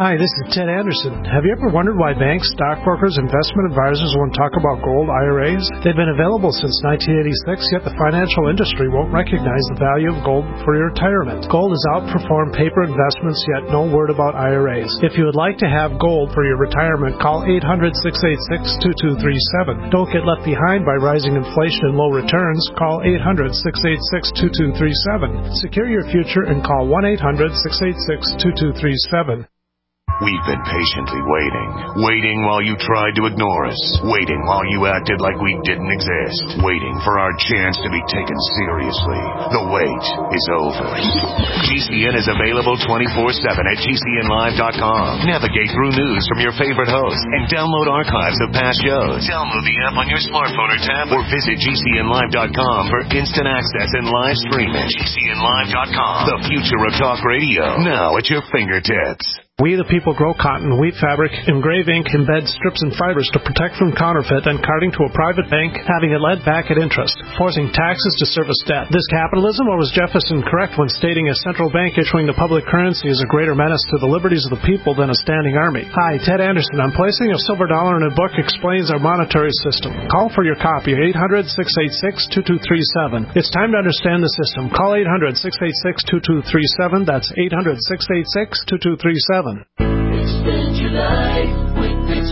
Hi, this is Ted Anderson. Have you ever wondered why banks, stockbrokers, investment advisors won't talk about gold I R As? They've been available since nineteen eighty-six, yet the financial industry won't recognize the value of gold for your retirement. Gold has outperformed paper investments, yet no word about I R As. If you would like to have gold for your retirement, call eight hundred, six eight six, two two three seven. Don't get left behind by rising inflation and low returns. Call eight hundred, six eight six, two two three seven. Secure your future and call one eight hundred, six eight six, two two three seven. We've been patiently waiting. Waiting while you tried to ignore us. Waiting while you acted like we didn't exist. Waiting for our chance to be taken seriously. The wait is over. G C N is available twenty-four seven at G C N live dot com. Navigate through news from your favorite hosts and download archives of past shows. Download the app on your smartphone or tablet or visit G C N live dot com for instant access and live streaming. G C N live dot com. The future of talk radio. Now at your fingertips. We the people grow cotton, wheat fabric, engrave ink, embed strips and fibers to protect from counterfeit and carting to a private bank, having it lent back at interest, forcing taxes to service debt. This capitalism, or was Jefferson correct when stating a central bank issuing the public currency is a greater menace to the liberties of the people than a standing army? Hi, Ted Anderson. I'm placing a silver dollar in a book explains our monetary system. Call for your copy, eight hundred, six eight six, two two three seven. It's time to understand the system. Call eight hundred, six eight six, two two three seven. That's eight hundred, six eight six, two two three seven. Spend your life with this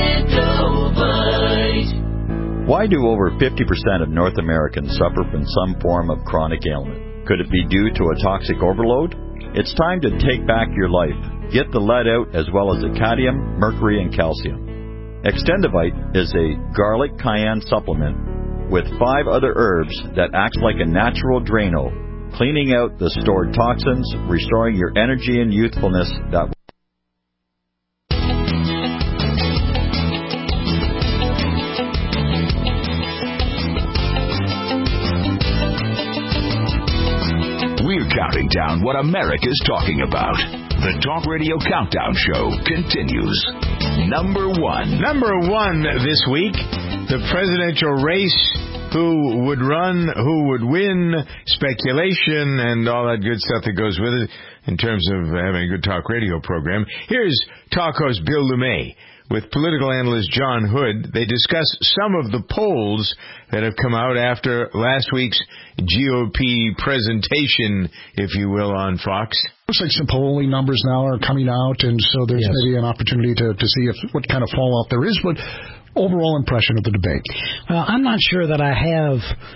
Bit-O-Bite. Why do over fifty percent of North Americans suffer from some form of chronic ailment? Could it be due to a toxic overload? It's time to take back your life. Get the lead out as well as the cadmium, mercury, and calcium. Extendivite is a garlic cayenne supplement with five other herbs that acts like a natural Drano, cleaning out the stored toxins, restoring your energy and youthfulness that We're counting down what America's talking about. The Talk Radio Countdown Show continues. Number one. Number one this week, the presidential race. Who would run, who would win, speculation, and all that good stuff that goes with it in terms of having a good talk radio program. Here's talk host Bill LeMay with political analyst John Hood. They discuss some of the polls that have come out after last week's G O P presentation, if you will, on Fox. Looks like some polling numbers now are coming out, and so there's yes. maybe an opportunity to, to see if what kind of fallout there is, but overall impression of the debate. Well, I'm not sure that I have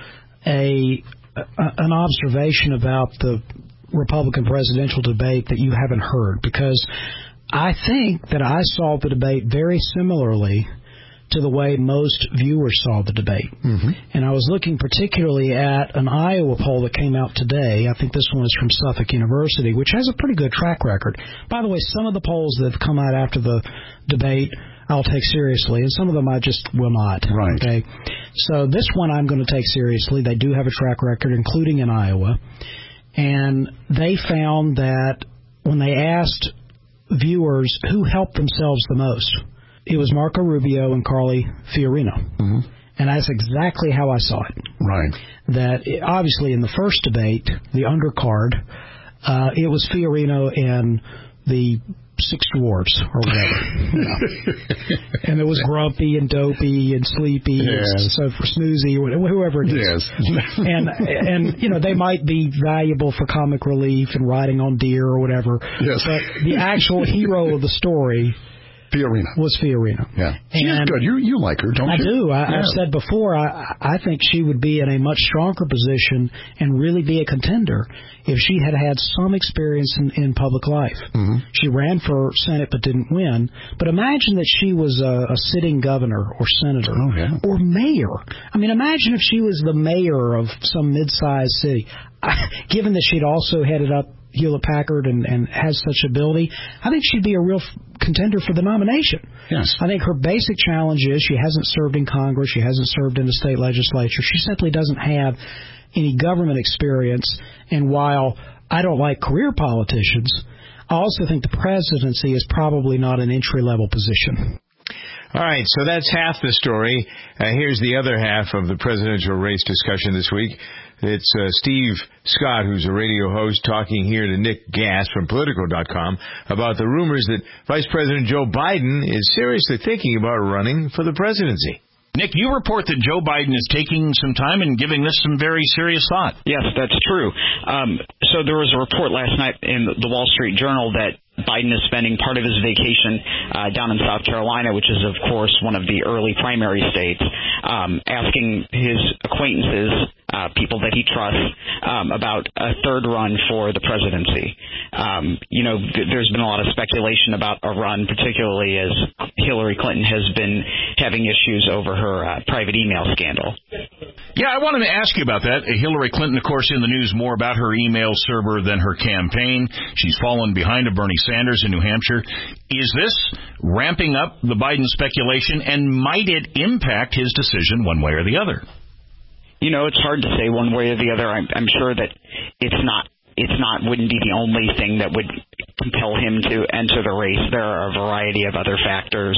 a, a an observation about the Republican presidential debate that you haven't heard, because I think that I saw the debate very similarly to the way most viewers saw the debate. Mm-hmm. And I was looking particularly at an Iowa poll that came out today. I think this one is from Suffolk University, which has a pretty good track record. By the way, some of the polls that have come out after the debate I'll take seriously, and some of them I just will not. Right. Okay. So this one I'm going to take seriously. They do have a track record, including in Iowa. And they found that when they asked viewers who helped themselves the most, it was Marco Rubio and Carly Fiorina. Mm-hmm. And that's exactly how I saw it. Right. That it, obviously in the first debate, the undercard, uh, it was Fiorina and the Six Dwarfs or whatever. You know. And it was grumpy and dopey and sleepy yes. and so for snoozy or whoever it is. Yes. and, and, you know, they might be valuable for comic relief and riding on deer or whatever. Yes. But the actual hero of the story Fiorina. was Fiorina. Yeah. She's good. You you like her, don't I you? I do. I, yeah. I've said before, I, I think she would be in a much stronger position and really be a contender if she had had some experience in, in public life. Mm-hmm. She ran for Senate but didn't win. But imagine that she was a, a sitting governor or senator oh, yeah. or mayor. I mean, imagine if she was the mayor of some mid-sized city. I, given that she'd also headed up Hewlett-Packard and, and has such ability, I think she'd be a real f- contender for the nomination. Yes. I think her basic challenge is she hasn't served in Congress, she hasn't served in the state legislature, she simply doesn't have any government experience, and while I don't like career politicians, I also think the presidency is probably not an entry-level position. All right, so that's half the story. Uh, here's the other half of the presidential race discussion this week. It's uh, Steve Scott, who's a radio host, talking here to Nick Gass from Politico dot com about the rumors that Vice President Joe Biden is seriously thinking about running for the presidency. Nick, you report that Joe Biden is taking some time and giving this some very serious thought. Yes, that's true. Um, so there was a report last night in the Wall Street Journal that Biden is spending part of his vacation uh, down in South Carolina, which is, of course, one of the early primary states, um, asking his acquaintances, uh, people that he trusts, um, about a third run for the presidency. Um, you know, th- there's been a lot of speculation about a run, particularly as Hillary Clinton has been having issues over her uh, private email scandal. Yeah, I wanted to ask you about that. Hillary Clinton, of course, in the news more about her email server than her campaign. She's fallen behind a Bernie Sanders in New Hampshire. Is this ramping up the Biden speculation, and might it impact his decision one way or the other? You know, it's hard to say one way or the other. I'm, I'm sure that it's not, it's not, wouldn't be the only thing that would compel him to enter the race. There are a variety of other factors,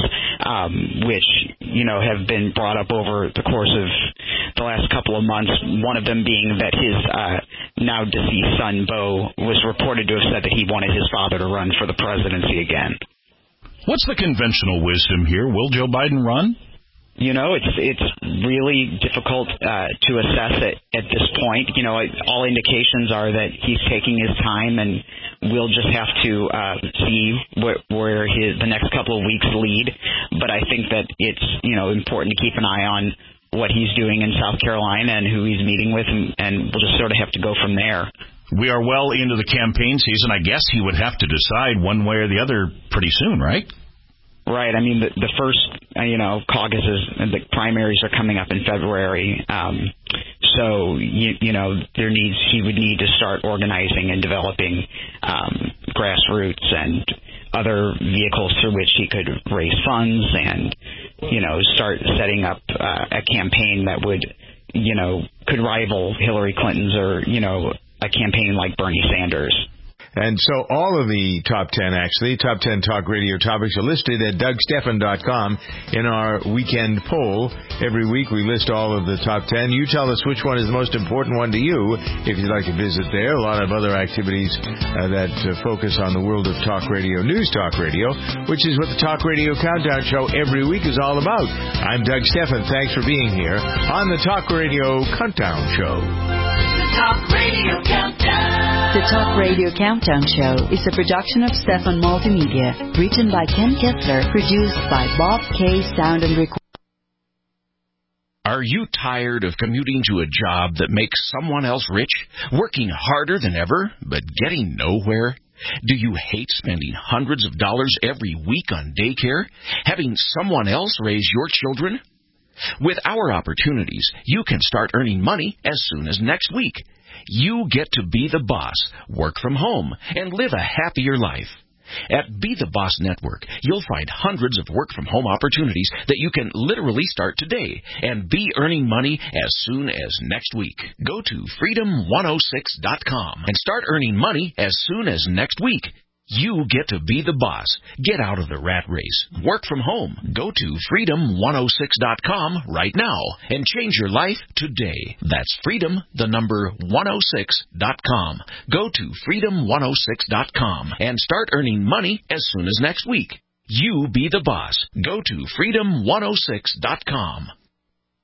um, which, you know, have been brought up over the course of the last couple of months, one of them being that his uh, now deceased son, Beau, was reported to have said that he wanted his father to run for the presidency again. What's the conventional wisdom here? Will Joe Biden run? You know, it's it's really difficult uh, to assess it at this point. You know, all indications are that he's taking his time, and we'll just have to uh, see where, where his the next couple of weeks lead. But I think that it's, you know, important to keep an eye on what he's doing in South Carolina and who he's meeting with, and, and we'll just sort of have to go from there. We are well into the campaign season. I guess he would have to decide one way or the other pretty soon, right? Right. I mean, the, the first, uh, you know, caucuses and the primaries are coming up in February. Um, so, you, you know, there needs he would need to start organizing and developing um, grassroots and other vehicles through which he could raise funds and, you know, start setting up uh, a campaign that would, you know, could rival Hillary Clinton's or, you know, a campaign like Bernie Sanders. And so all of the top ten, actually, top ten talk radio topics are listed at Doug Stephan dot com in our weekend poll. Every week we list all of the top ten. You tell us which one is the most important one to you if you'd like to visit there. A lot of other activities uh, that uh, focus on the world of talk radio, news talk radio, which is what the Talk Radio Countdown Show every week is all about. I'm Doug Stephan. Thanks for being here on the Talk Radio Countdown Show. The Talk Radio Countdown. The Talk Radio Countdown Show is a production of Stephan Multimedia, written by Ken Kessler, produced by Bob K. Sound and Record. Are you tired of commuting to a job that makes someone else rich, working harder than ever, but getting nowhere? Do you hate spending hundreds of dollars every week on daycare, having someone else raise your children? With our opportunities, you can start earning money as soon as next week. You get to be the boss, work from home, and live a happier life. At Be the Boss Network, you'll find hundreds of work-from-home opportunities that you can literally start today and be earning money as soon as next week. Go to freedom one oh six dot com and start earning money as soon as next week. You get to be the boss. Get out of the rat race. Work from home. Go to freedom one oh six dot com right now and change your life today. That's freedom, the number one oh six dot com. Go to freedom one oh six dot com and start earning money as soon as next week. You be the boss. Go to freedom one oh six dot com.